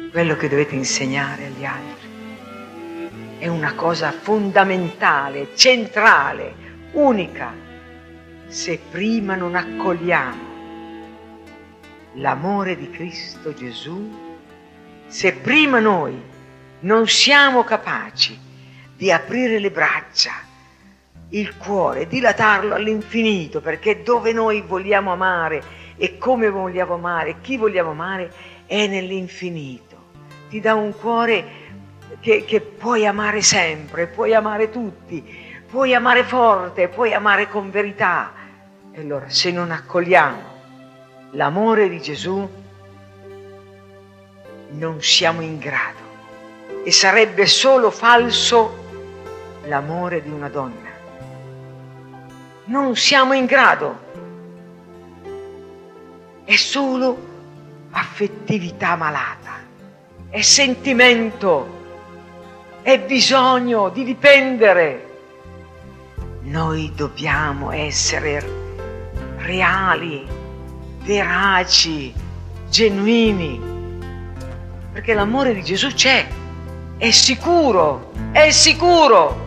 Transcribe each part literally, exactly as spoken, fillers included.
quello che dovete insegnare agli altri. È una cosa fondamentale, centrale, unica. Se prima non accogliamo l'amore di Cristo Gesù, se prima noi non siamo capaci di aprire le braccia, il cuore, dilatarlo all'infinito, perché dove noi vogliamo amare e come vogliamo amare, chi vogliamo amare, è nell'infinito. Ti dà un cuore che, che puoi amare sempre, puoi amare tutti, puoi amare forte, puoi amare con verità. E allora, se non accogliamo l'amore di Gesù, non siamo in grado. E sarebbe solo falso l'amore di una donna. Non siamo in grado. È solo affettività malata, è sentimento, è bisogno di dipendere. Noi dobbiamo essere reali, veraci, genuini, perché l'amore di Gesù c'è, è sicuro, è sicuro,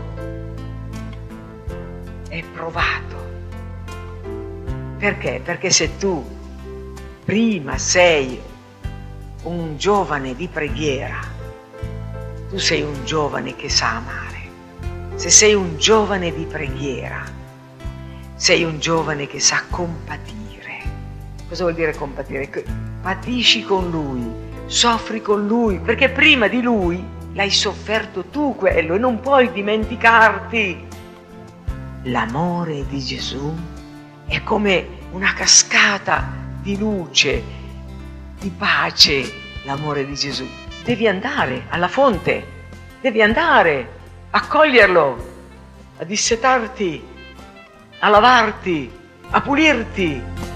è provato. Perché? Perché se tu prima sei un giovane di preghiera, tu sei un giovane che sa amare. Se sei un giovane di preghiera, sei un giovane che sa compatire. Cosa vuol dire compatire? Patisci con lui, soffri con lui, perché prima di lui l'hai sofferto tu quello e non puoi dimenticarti. L'amore di Gesù è come una cascata di luce, di pace, l'amore di Gesù. Devi andare alla fonte, devi andare a coglierlo, a dissetarti, a lavarti, a pulirti.